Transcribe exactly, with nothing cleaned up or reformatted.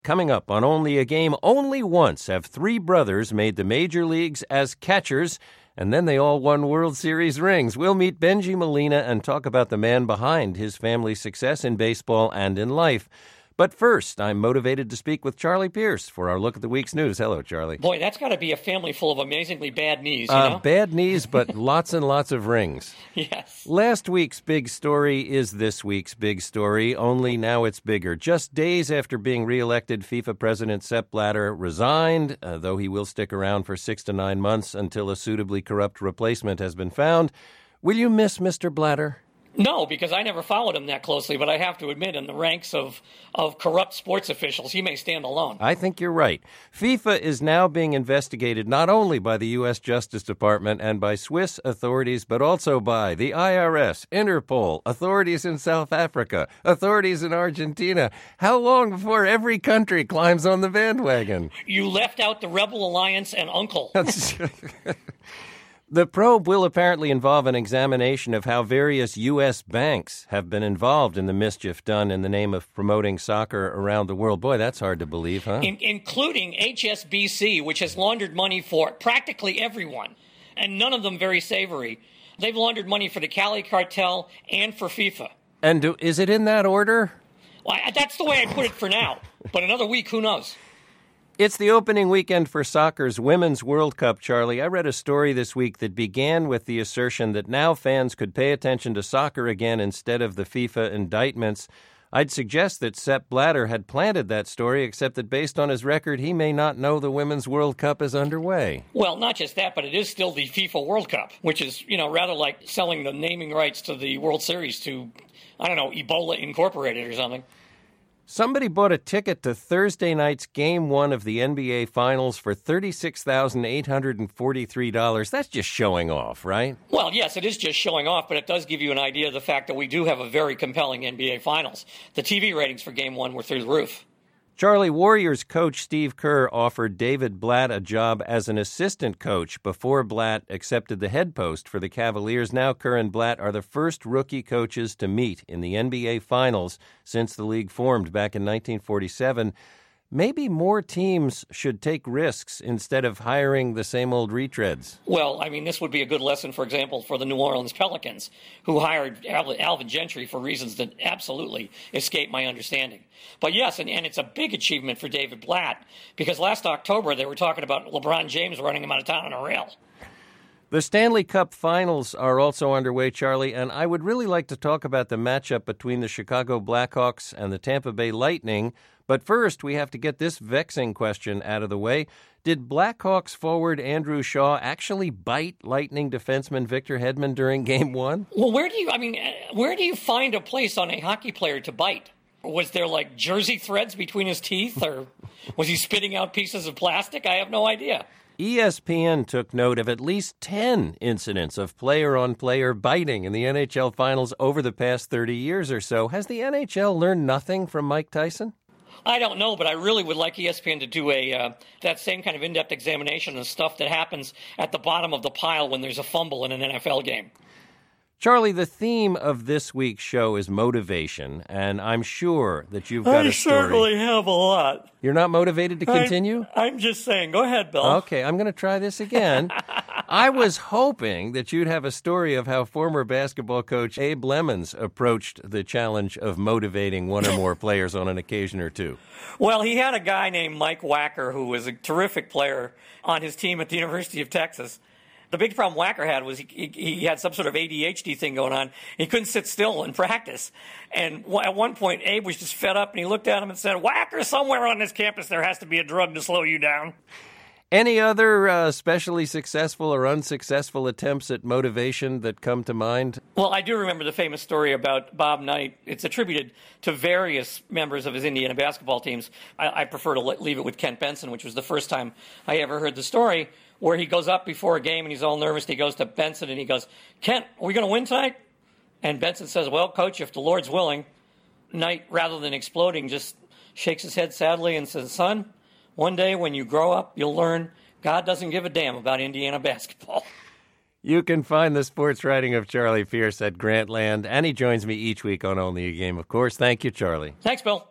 Coming up on Only a Game, only once have three brothers made the major leagues as catchers, and then they all won World Series rings. We'll meet Bengie Molina and talk about the man behind his family's success in baseball and in life. But first, I'm motivated to speak with Charlie Pierce for our look at the week's news. Hello, Charlie. Boy, that's got to be a family full of amazingly bad knees, you uh, know? Bad knees, but lots and lots of rings. Yes. Last week's big story is this week's big story, only now it's bigger. Just days after being reelected, FIFA President Sepp Blatter resigned, uh, though he will stick around for six to nine months until a suitably corrupt replacement has been found. Will you miss Mister Blatter? No, because I never followed him that closely, but I have to admit, in the ranks of, of corrupt sports officials, he may stand alone. I think you're right. FIFA is now being investigated not only by the U S Justice Department and by Swiss authorities, but also by the I R S, Interpol, authorities in South Africa, authorities in Argentina. How long before every country climbs on the bandwagon? You left out the Rebel Alliance and Uncle. The probe will apparently involve an examination of how various U S banks have been involved in the mischief done in the name of promoting soccer around the world. Boy, that's hard to believe, huh? In- including H S B C, which has laundered money for practically everyone, and none of them very savory. They've laundered money for the Cali Cartel and for FIFA. And do, is it in that order? Well, I, that's the way I put it for now. But another week, who knows? It's the opening weekend for soccer's Women's World Cup, Charlie. I read a story this week that began with the assertion that now fans could pay attention to soccer again instead of the FIFA indictments. I'd suggest that Sepp Blatter had planted that story, except that based on his record, he may not know the Women's World Cup is underway. Well, not just that, but it is still the FIFA World Cup, which is, you know, rather like selling the naming rights to the World Series to, I don't know, Ebola Incorporated or something. Somebody bought a ticket to Thursday night's Game one of the N B A Finals for thirty-six thousand eight hundred forty-three dollars. That's just showing off, right? Well, yes, it is just showing off, but it does give you an idea of the fact that we do have a very compelling N B A Finals. The T V ratings for Game one were through the roof. Charlie, Warriors coach Steve Kerr offered David Blatt a job as an assistant coach before Blatt accepted the head post for the Cavaliers. Now Kerr and Blatt are the first rookie coaches to meet in the N B A Finals since the league formed back in nineteen forty-seven. Maybe more teams should take risks instead of hiring the same old retreads. Well, I mean, this would be a good lesson, for example, for the New Orleans Pelicans, who hired Alvin Gentry for reasons that absolutely escape my understanding. But yes, and, and it's a big achievement for David Blatt, because last October they were talking about LeBron James running him out of town on a rail. The Stanley Cup Finals are also underway, Charlie, and I would really like to talk about the matchup between the Chicago Blackhawks and the Tampa Bay Lightning. But first, we have to get this vexing question out of the way. Did Blackhawks forward Andrew Shaw actually bite Lightning defenseman Victor Hedman during Game one? Well, where do you, I mean, where do you find a place on a hockey player to bite? Was there, like, jersey threads between his teeth, or was he spitting out pieces of plastic? I have no idea. E S P N took note of at least ten incidents of player-on-player biting in the N H L Finals over the past thirty years or so. Has the N H L learned nothing from Mike Tyson? I don't know, but I really would like E S P N to do a uh, that same kind of in-depth examination of stuff that happens at the bottom of the pile when there's a fumble in an N F L game. Charlie, the theme of this week's show is motivation, and I'm sure that you've got I a story. I certainly have a lot. You're not motivated to continue? I'm, I'm just saying. Go ahead, Bill. Okay, I'm going to try this again. I was hoping that you'd have a story of how former basketball coach Abe Lemons approached the challenge of motivating one or more players on an occasion or two. Well, he had a guy named Mike Wacker who was a terrific player on his team at the University of Texas. The big problem Wacker had was he, he, he had some sort of A D H D thing going on. He couldn't sit still in practice. And at one point, Abe was just fed up, and he looked at him and said, Wacker, somewhere on this campus there has to be a drug to slow you down. Any other uh, especially successful or unsuccessful attempts at motivation that come to mind? Well, I do remember the famous story about Bob Knight. It's attributed to various members of his Indiana basketball teams. I, I prefer to leave it with Kent Benson, which was the first time I ever heard the story, where he goes up before a game and he's all nervous. He goes to Benson and he goes, Kent, are we going to win tonight? And Benson says, well, Coach, if the Lord's willing. Knight, rather than exploding, just shakes his head sadly and says, son, one day when you grow up, you'll learn God doesn't give a damn about Indiana basketball. You can find the sports writing of Charlie Pierce at Grantland, and he joins me each week on Only a Game, of course. Thank you, Charlie. Thanks, Bill.